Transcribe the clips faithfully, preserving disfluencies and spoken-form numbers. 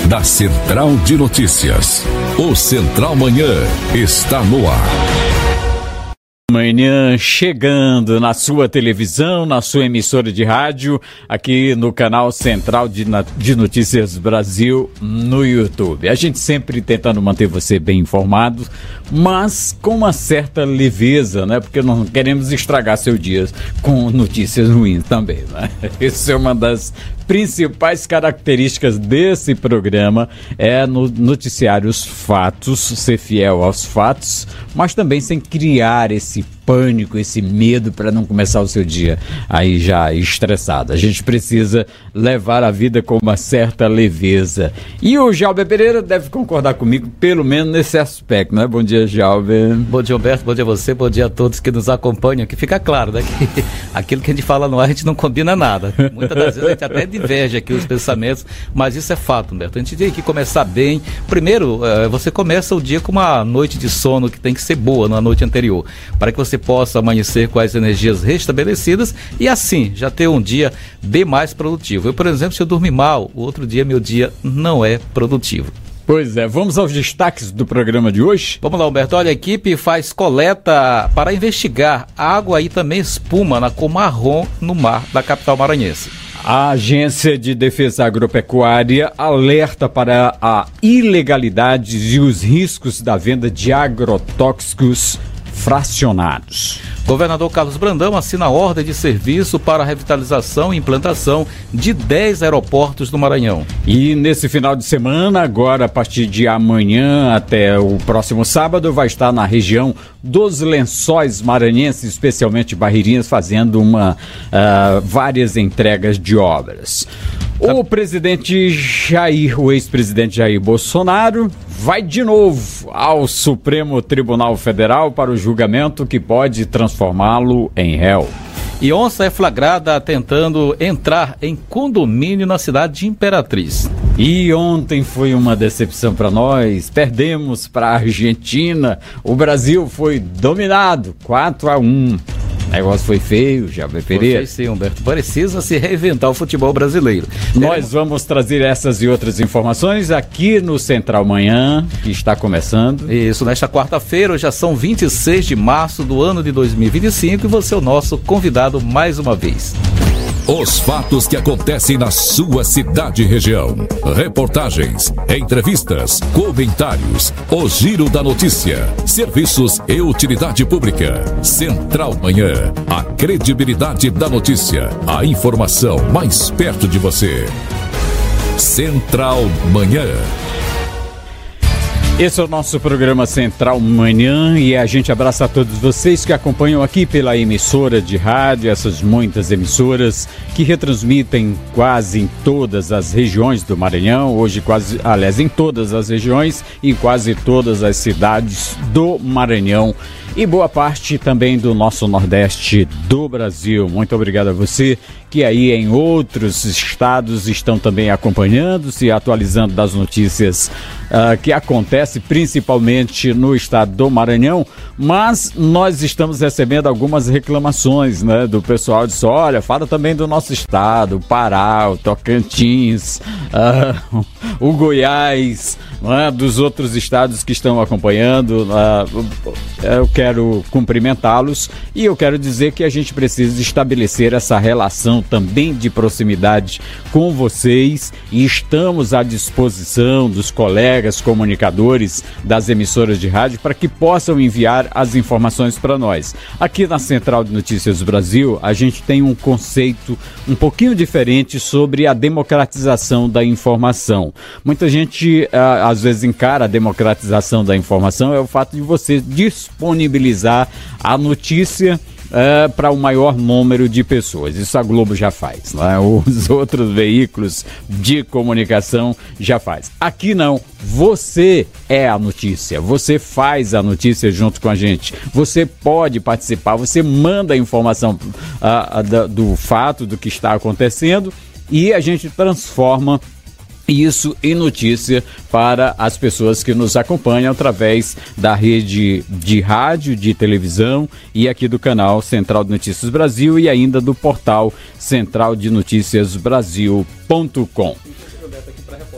da Central de Notícias. O Central Manhã está no ar. Manhã chegando na sua televisão, na sua emissora de rádio, aqui no canal Central de, de Notícias Brasil no YouTube. A gente sempre tentando manter você bem informado, mas com uma certa leveza, né? Porque não queremos estragar seu dia com notícias ruins também, né? Isso é uma das principais características desse programa, é no noticiário os fatos, ser fiel aos fatos, mas também sem criar esse pânico, esse medo para não começar o seu dia aí já estressado. A gente precisa levar a vida com uma certa leveza. E o Jalber Pereira deve concordar comigo, pelo menos nesse aspecto, né? Bom dia, Jalber. Bom dia, Humberto. Bom dia a você. Bom dia a todos que nos acompanham. Que fica claro, né? Que aquilo que a gente fala no ar, a gente não combina nada. Muitas das vezes a gente até diverge aqui os pensamentos, mas isso é fato, Humberto. A gente tem que começar bem. Primeiro, você começa o dia com uma noite de sono que tem que ser boa na noite anterior, para que você possa amanhecer com as energias restabelecidas e assim já ter um dia bem mais produtivo. Eu, por exemplo, se eu dormir mal, o outro dia meu dia não é produtivo. Pois é, vamos aos destaques do programa de hoje? Vamos lá, Humberto. Olha, a equipe faz coleta para investigar água e também espuma na Comarrom, no mar da capital maranhense. A Agência de Defesa Agropecuária alerta para a ilegalidade e os riscos da venda de agrotóxicos fracionados. Governador Carlos Brandão assina ordem de serviço para a revitalização e implantação de dez aeroportos do Maranhão. E nesse final de semana, agora a partir de amanhã até o próximo sábado, vai estar na região dos Lençóis Maranhenses, especialmente Barreirinhas, fazendo uma, uh, várias entregas de obras. O presidente Jair, o ex-presidente Jair Bolsonaro, vai de novo ao Supremo Tribunal Federal para o julgamento que pode transformá-lo em réu. E onça é flagrada tentando entrar em condomínio na cidade de Imperatriz. E ontem foi uma decepção para nós, perdemos para a Argentina, o Brasil foi dominado, quatro a um. O negócio foi feio, Jalber Pereira. Foi sim, Humberto. Precisa se reinventar o futebol brasileiro. Nós vamos trazer essas e outras informações aqui no Central Manhã, que está começando. Isso, nesta quarta-feira, já são vinte e seis de março do ano de dois mil e vinte e cinco e você é o nosso convidado mais uma vez. Os fatos que acontecem na sua cidade e região. Reportagens, entrevistas, comentários. O Giro da Notícia. Serviços e utilidade pública. Central Manhã. A credibilidade da notícia. A informação mais perto de você. Central Manhã. Esse é o nosso programa Central Manhã e a gente abraça a todos vocês que acompanham aqui pela emissora de rádio, essas muitas emissoras que retransmitem quase em todas as regiões do Maranhão, hoje quase, aliás, em todas as regiões e quase todas as cidades do Maranhão e boa parte também do nosso Nordeste do Brasil. Muito obrigado a você que aí em outros estados estão também acompanhando-se e atualizando das notícias uh, que acontecem principalmente no estado do Maranhão, mas nós estamos recebendo algumas reclamações, né, do pessoal disso, olha, fala também do nosso estado, o Pará, o Tocantins, uh, o Goiás, né, dos outros estados que estão acompanhando. Uh, eu quero cumprimentá-los e eu quero dizer que a gente precisa estabelecer essa relação também de proximidade com vocês e estamos à disposição dos colegas comunicadores das emissoras de rádio para que possam enviar as informações para nós. Aqui na Central de Notícias Brasil, a gente tem um conceito um pouquinho diferente sobre a democratização da informação. Muita gente ah, às vezes encara a democratização da informação é o fato de você disponibilizar a notícia Uh, para o maior número de pessoas. Isso a Globo já faz, né? Os outros veículos de comunicação já faz. Aqui não, você é a notícia, você faz a notícia junto com a gente, você pode participar, você manda a informação uh, uh, do, do fato, do que está acontecendo e a gente transforma isso em notícia para as pessoas que nos acompanham através da rede de rádio, de televisão e aqui do canal Central de Notícias Brasil e ainda do portal central de noticias brasil ponto com.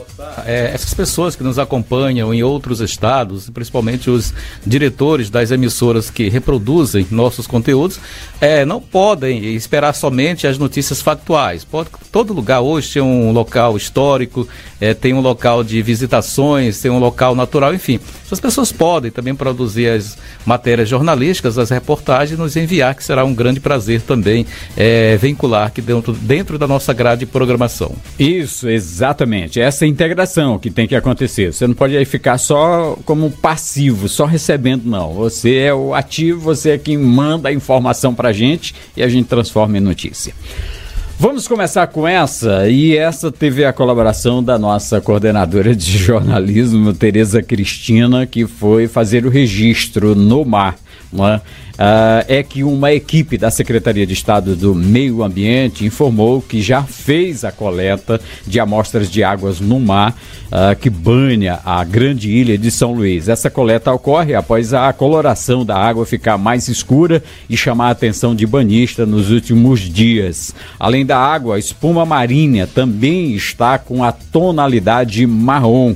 É, essas pessoas que nos acompanham em outros estados, principalmente os diretores das emissoras que reproduzem nossos conteúdos, é, não podem esperar somente as notícias factuais. Pode, todo lugar hoje tem um local histórico, é, tem um local de visitações, tem um local natural, enfim. As pessoas podem também produzir as matérias jornalísticas, as reportagens, nos enviar, que será um grande prazer também é, vincular aqui dentro, dentro da nossa grade de programação. Isso, exatamente. Essa integração que tem que acontecer. Você não pode aí ficar só como passivo, só recebendo, não. Você é o ativo, você é quem manda a informação pra gente e a gente transforma em notícia. Vamos começar com essa, e essa teve a colaboração da nossa coordenadora de jornalismo, Tereza Cristina, que foi fazer o registro no mar. Não é? Uh, é que uma equipe da Secretaria de Estado do Meio Ambiente informou que já fez a coleta de amostras de águas no mar uh, que banha a grande ilha de São Luís. Essa coleta ocorre após a coloração da água ficar mais escura e chamar a atenção de banhista nos últimos dias. Além da água, a espuma marinha também está com a tonalidade marrom.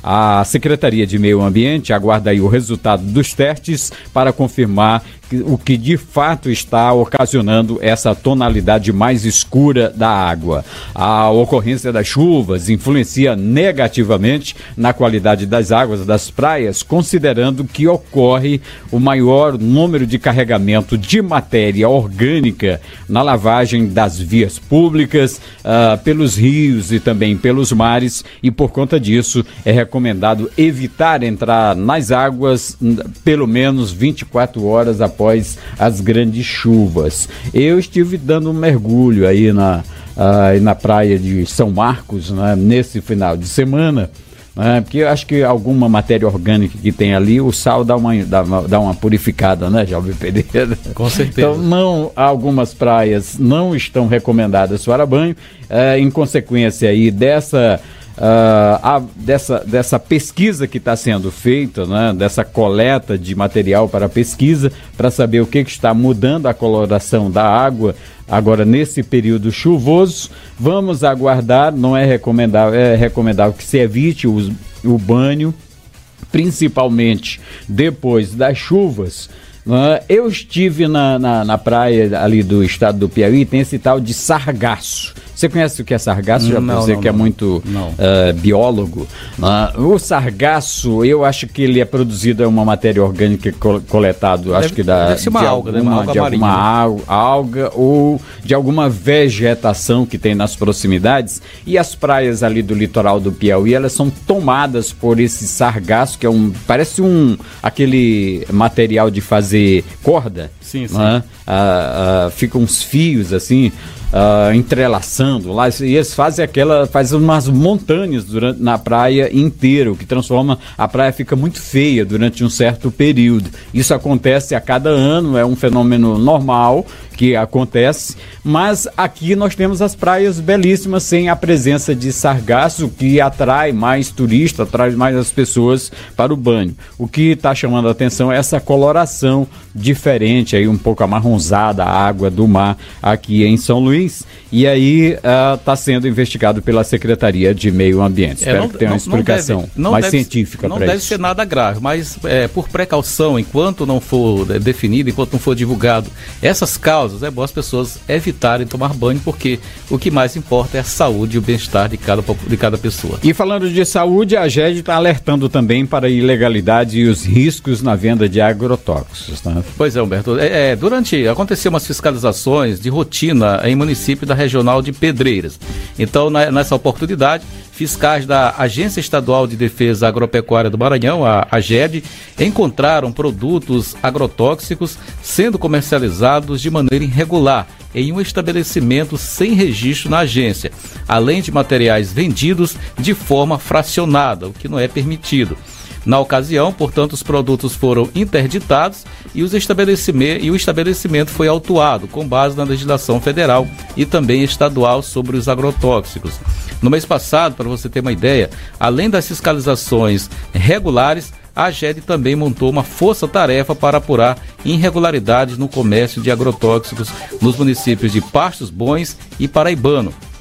A Secretaria de Meio Ambiente aguarda aí o resultado dos testes para confirmar o que de fato está ocasionando essa tonalidade mais escura da água. A ocorrência das chuvas influencia negativamente na qualidade das águas das praias, considerando que ocorre o maior número de carregamento de matéria orgânica na lavagem das vias públicas, uh, pelos rios e também pelos mares, e por conta disso é recomendado evitar entrar nas águas pelo menos vinte e quatro horas após após as grandes chuvas. Eu estive dando um mergulho aí na, uh, na praia de São Marcos, né, nesse final de semana, né, porque eu acho que alguma matéria orgânica que tem ali, o sal dá uma, dá, dá uma purificada, né, Jovem Pereira? Com certeza. Então, não, algumas praias não estão recomendadas para banho, uh, em consequência aí dessa... Uh, a, dessa, dessa pesquisa que está sendo feita, né, dessa coleta de material para pesquisa, para saber o que, que está mudando a coloração da água agora nesse período chuvoso. Vamos aguardar, não é recomendável, é recomendável que se evite o, o banho, principalmente depois das chuvas. Uh, eu estive na, na, na praia ali do estado do Piauí, tem esse tal de sargaço. Você conhece o que é sargaço? Já não, você não, que é não. muito uh, biólogo. Uh, o sargaço, eu acho que ele é produzido, é uma matéria orgânica co- coletado, acho deve, que da, deve ser uma de alga, alguma, né? Uma alga de marinha. alguma al- alga ou de alguma vegetação que tem nas proximidades. E as praias ali do litoral do Piauí, elas são tomadas por esse sargaço, que é um, parece um, aquele material de fazer corda. Sim, sim. Né? Uh, uh, ficam uns fios assim, Uh, entrelaçando lá, e eles fazem aquela, fazem umas montanhas durante, na praia inteira, o que transforma a praia, fica muito feia durante um certo período. Isso acontece a cada ano, é um fenômeno normal que acontece, mas aqui nós temos as praias belíssimas sem a presença de sargaço, que atrai mais turistas, atrai mais as pessoas para o banho. O que está chamando a atenção é essa coloração diferente, aí um pouco amarronzada, a água do mar aqui em São Luís. E aí está uh, sendo investigado pela Secretaria de Meio Ambiente. É, Espero não, que tenha não, uma explicação não deve, não mais deve, científica para isso. Não deve ser nada grave, mas é, por precaução, enquanto não for definido, enquanto não for divulgado essas causas, é bom as pessoas evitarem tomar banho, porque o que mais importa é a saúde e o bem-estar de cada, de cada pessoa. E falando de saúde, a G E D está alertando também para a ilegalidade e os riscos na venda de agrotóxicos. Né? Pois é, Humberto. É, é, durante, aconteceu umas fiscalizações de rotina em município da Regional de Pedreiras. Então, na, nessa oportunidade, fiscais da Agência Estadual de Defesa Agropecuária do Maranhão, a AGED, encontraram produtos agrotóxicos sendo comercializados de maneira irregular em um estabelecimento sem registro na agência, além de materiais vendidos de forma fracionada, o que não é permitido. Na ocasião, portanto, os produtos foram interditados e, os estabelecimento, e o estabelecimento foi autuado com base na legislação federal e também estadual sobre os agrotóxicos. No mês passado, para você ter uma ideia, além das fiscalizações regulares, a AGED também montou uma força-tarefa para apurar irregularidades no comércio de agrotóxicos nos municípios de Pastos Bons e Paraibano.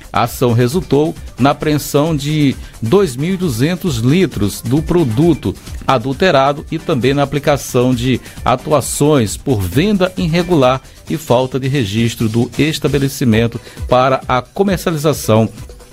A ação resultou na apreensão de dois mil e duzentos litros do produto adulterado e também na aplicação de atuações por venda irregular e falta de registro do estabelecimento para a comercialização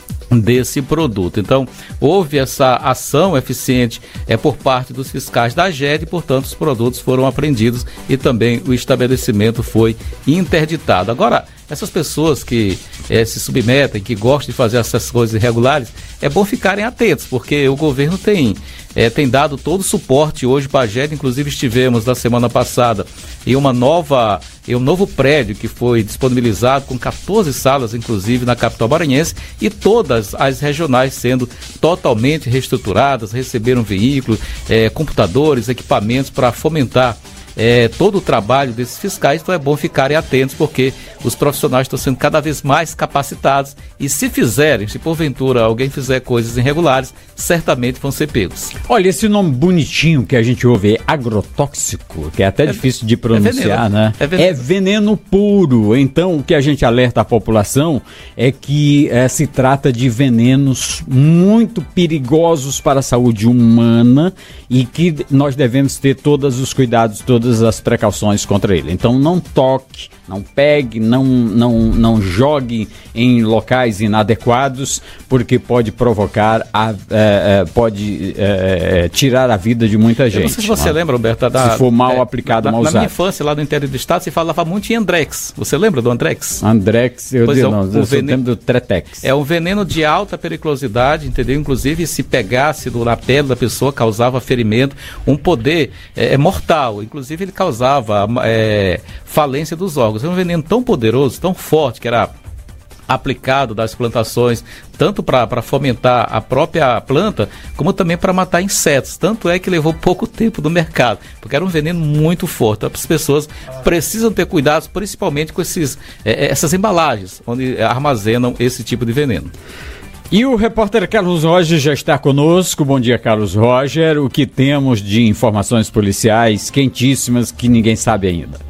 desse produto. Então, houve essa ação eficiente é, por parte dos fiscais da AGED e, portanto, os produtos foram apreendidos e também o estabelecimento foi interditado. Agora, essas pessoas que é, se submetem, que gostam de fazer essas coisas irregulares, é bom ficarem atentos, porque o governo tem, é, tem dado todo o suporte hoje para a AGED. Inclusive estivemos na semana passada em uma nova, em um novo prédio que foi disponibilizado com quatorze salas, inclusive na capital maranhense, e todas as regionais sendo totalmente reestruturadas, receberam veículos, é, computadores, equipamentos para fomentar É, todo o trabalho desses fiscais. Então é bom ficarem atentos, porque os profissionais estão sendo cada vez mais capacitados e se fizerem, se porventura alguém fizer coisas irregulares, certamente vão ser pegos. Olha, esse nome bonitinho que a gente ouve é agrotóxico, que é até é, difícil de pronunciar, é veneno, né? É veneno. é veneno puro. Então o que a gente alerta a população é que é, se trata de venenos muito perigosos para a saúde humana e que nós devemos ter todos os cuidados, todas as precauções contra ele. Então não toque, não pegue, não, não, não jogue em locais inadequados, porque pode provocar, a, é, é, pode é, tirar a vida de muita gente. Eu não sei se você, né? lembra, Roberto, da, se for mal é, aplicado, na, mal na usado. Na minha infância, lá no interior do estado, se falava muito em Andrex. Você lembra do Andrex? Andrex, eu pois digo, é, não, eu veneno, lembro do Tretex. É um veneno de alta periculosidade, entendeu? Inclusive, se pegasse na pele da pessoa, causava ferimento, um poder é, é mortal. Inclusive, ele causava é, falência dos órgãos. É um veneno tão poderoso, tão forte, que era aplicado das plantações, tanto para fomentar a própria planta, como também para matar insetos. Tanto é que levou pouco tempo no mercado, porque era um veneno muito forte. Então, as pessoas precisam ter cuidado, principalmente com esses, é, essas embalagens, onde armazenam esse tipo de veneno. E o repórter Carlos Roger já está conosco. Bom dia, Carlos Roger. O que temos de informações policiais quentíssimas que ninguém sabe ainda?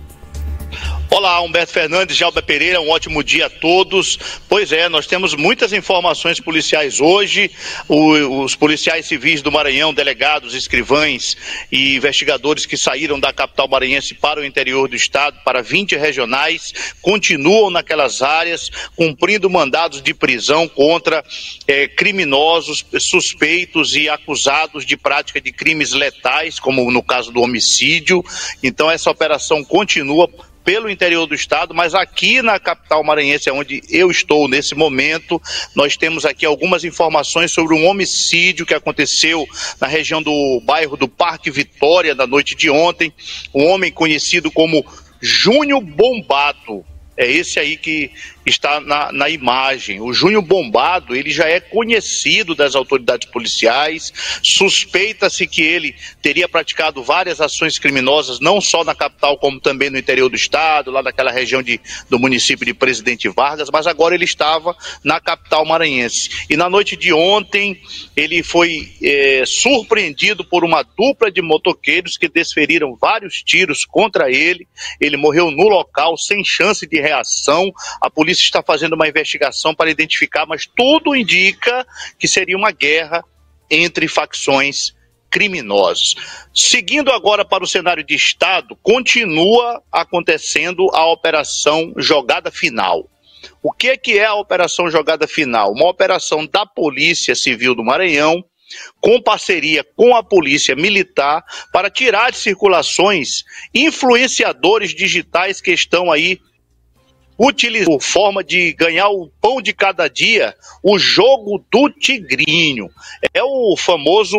Olá, Humberto Fernandes, Jalba Pereira, um ótimo dia a todos. Pois é, nós temos muitas informações policiais hoje. O, os policiais civis do Maranhão, delegados, escrivães e investigadores que saíram da capital maranhense para o interior do estado, para vinte regionais, continuam naquelas áreas, cumprindo mandados de prisão contra eh, criminosos, suspeitos e acusados de prática de crimes letais, como no caso do homicídio. Então essa operação continua pelo interior do estado, mas aqui na capital maranhense, onde eu estou nesse momento, nós temos aqui algumas informações sobre um homicídio que aconteceu na região do bairro do Parque Vitória na noite de ontem. Um homem conhecido como Júnior Bombado. É esse aí que está na, na imagem. O Júnior Bombado, ele já é conhecido das autoridades policiais, suspeita-se que ele teria praticado várias ações criminosas, não só na capital, como também no interior do estado, lá naquela região de, do município de Presidente Vargas, mas agora ele estava na capital maranhense. E na noite de ontem, ele foi é, surpreendido por uma dupla de motoqueiros que desferiram vários tiros contra ele. Ele morreu no local, sem chance de reação. A polícia está fazendo uma investigação para identificar, mas tudo indica que seria uma guerra entre facções criminosas. Seguindo agora para o cenário de estado, continua acontecendo a operação Jogada Final. O que é que é a operação Jogada Final? Uma operação da Polícia Civil do Maranhão, com parceria com a Polícia Militar, para tirar de circulações influenciadores digitais que estão aí utilizando forma de ganhar o pão de cada dia, o jogo do tigrinho. É o famoso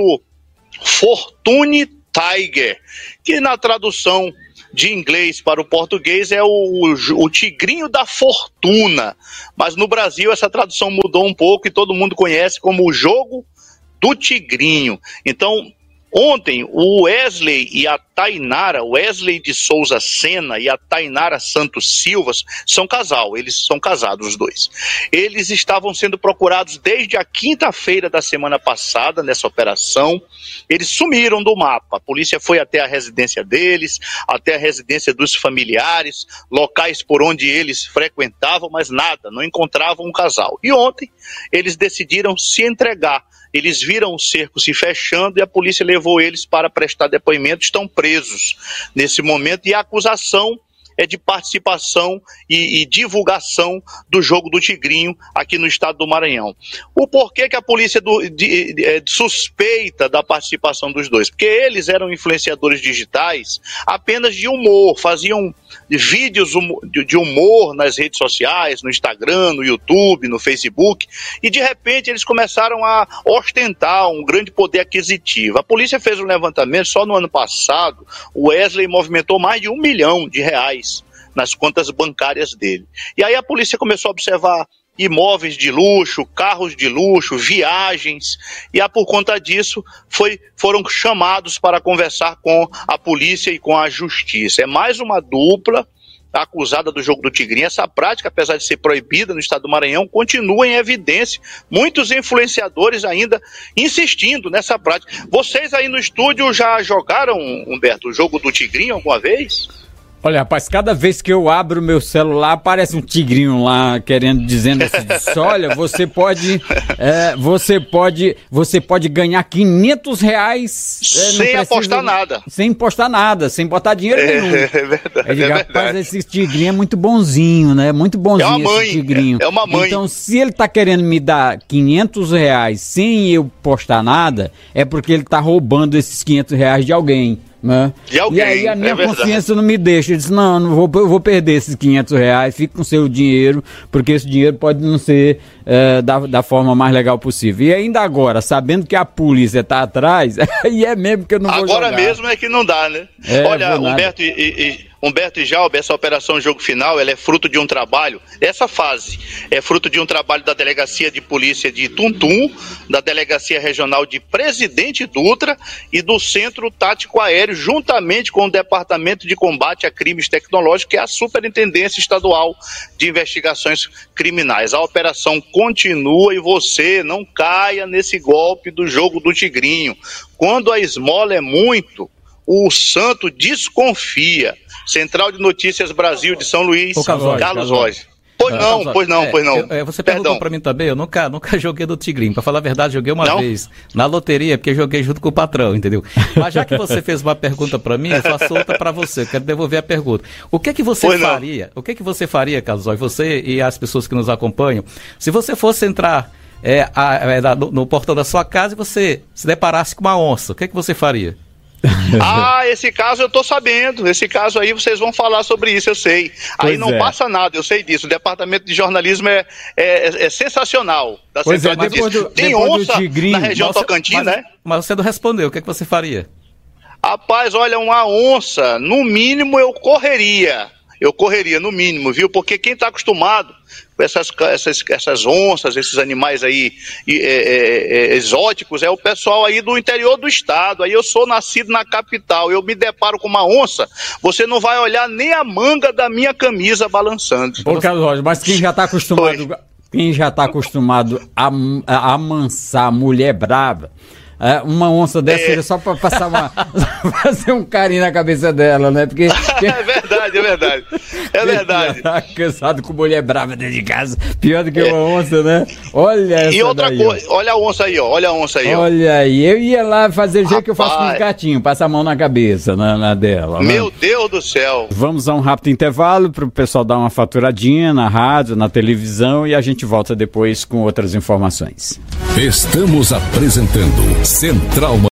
Fortune Tiger, que na tradução de inglês para o português é o, o, o tigrinho da fortuna. Mas no Brasil essa tradução mudou um pouco e todo mundo conhece como o jogo do tigrinho. Então, Ontem, o Wesley e a Tainara, Wesley de Souza Sena e a Tainara Santos Silva, são casal, eles são casados os dois. Eles estavam sendo procurados desde a quinta-feira da semana passada nessa operação. Eles sumiram do mapa. A polícia foi até a residência deles, até a residência dos familiares, locais por onde eles frequentavam, mas nada, não encontravam um casal. E ontem, eles decidiram se entregar. Eles viram o cerco se fechando e a polícia levou eles para prestar depoimento, estão presos nesse momento e a acusação é de participação e, e divulgação do jogo do Tigrinho aqui no estado do Maranhão. O porquê que a polícia do, de, de, de, suspeita da participação dos dois? Porque eles eram influenciadores digitais apenas de humor, faziam vídeos de humor nas redes sociais, no Instagram, no YouTube, no Facebook, e de repente eles começaram a ostentar um grande poder aquisitivo. A polícia fez um levantamento, só no ano passado, o Wesley movimentou mais de um milhão de reais nas contas bancárias dele. E aí a polícia começou a observar imóveis de luxo, carros de luxo, viagens, e a, por conta disso foi, foram chamados para conversar com a polícia e com a justiça. É mais uma dupla acusada do jogo do Tigrinho. Essa prática, apesar de ser proibida no estado do Maranhão, continua em evidência. Muitos influenciadores ainda insistindo nessa prática. Vocês aí no estúdio já jogaram, Humberto, o jogo do Tigrinho alguma vez? Olha, rapaz, cada vez que eu abro o meu celular, aparece um tigrinho lá querendo, dizendo assim, olha, você pode, é, você pode, você pode ganhar quinhentos reais. É, sem apostar nada. Sem apostar nada, sem botar dinheiro nenhum. É, é verdade, é, digo, é verdade. Rapaz, esse tigrinho é muito bonzinho, né? Muito bonzinho. É uma mãe, esse tigrinho. É, é uma mãe. Então, se ele tá querendo me dar quinhentos reais sem eu postar nada, é porque ele tá roubando esses quinhentos reais de alguém. Né? De alguém, e aí a minha é consciência não me deixa. Eu disse, não, não vou, eu vou perder esses quinhentos reais, fique com seu dinheiro, porque esse dinheiro pode não ser é, da, da forma mais legal possível. E ainda agora, sabendo que a polícia está atrás, aí é mesmo que eu não vou jogar. Agora mesmo é que não dá, né? É, Olha, Humberto e, e, Humberto e Jalber, essa operação Jogo Final, ela é fruto de um trabalho, essa fase é fruto de um trabalho da Delegacia de Polícia de Tuntum, da Delegacia Regional de Presidente Dutra e do Centro Tático Aéreo, juntamente com o Departamento de Combate a Crimes Tecnológicos, que é a Superintendência Estadual de Investigações Criminais. A operação continua e você não caia nesse golpe do jogo do Tigrinho. Quando a esmola é muito, o santo desconfia. Central de Notícias Brasil de São Luís, Ô, Carlos, Carlos Roger. Pois é, não, pois não, é, pois não. É, você perguntou para mim também, eu nunca, nunca joguei do Tigrinho. Para falar a verdade, joguei uma não? vez na loteria, porque joguei junto com o patrão, entendeu? Mas já que você fez uma pergunta para mim, eu faço outra para você. Eu quero devolver a pergunta. O que que você pois faria? Não. O que que você faria, Carlos Roger, você e as pessoas que nos acompanham, se você fosse entrar é, a, a, no, no portão da sua casa e você se deparasse com uma onça? O que que você faria? Ah, esse caso eu tô sabendo, esse caso aí vocês vão falar sobre isso, eu sei. Aí pois não é. passa nada, eu sei disso, o departamento de jornalismo é, é, é sensacional. Da pois é, depois do, Tem depois onça do Tigrinho, na região mas, Tocantins, mas, né? Mas você não respondeu, o que, é que você faria? Rapaz, olha, uma onça, no mínimo eu correria, eu correria no mínimo, viu? Porque quem tá acostumado com essas, essas, essas onças, esses animais aí é, é, é, exóticos, é o pessoal aí do interior do estado. Aí eu sou nascido na capital, eu me deparo com uma onça, você não vai olhar nem a manga da minha camisa balançando. Ô, Carlos Roger, mas quem já está acostumado, Oi. quem já está acostumado a, a amansar mulher brava, é, uma onça dessa seria é. só para passar uma fazer um carinho na cabeça dela, né? Porque é verdade, é verdade. É verdade. Tá cansado com mulher brava dentro de casa, pior do que uma é. onça, né? Olha essa E outra daí, coisa, olha a onça aí, ó. Olha a onça aí, ó. Olha aí, eu ia lá fazer o jeito que eu faço com os gatinhos, passar a mão na cabeça, na, na dela. Meu né? Deus do céu. Vamos a um rápido intervalo para o pessoal dar uma faturadinha na rádio, na televisão e a gente volta depois com outras informações. Estamos apresentando Central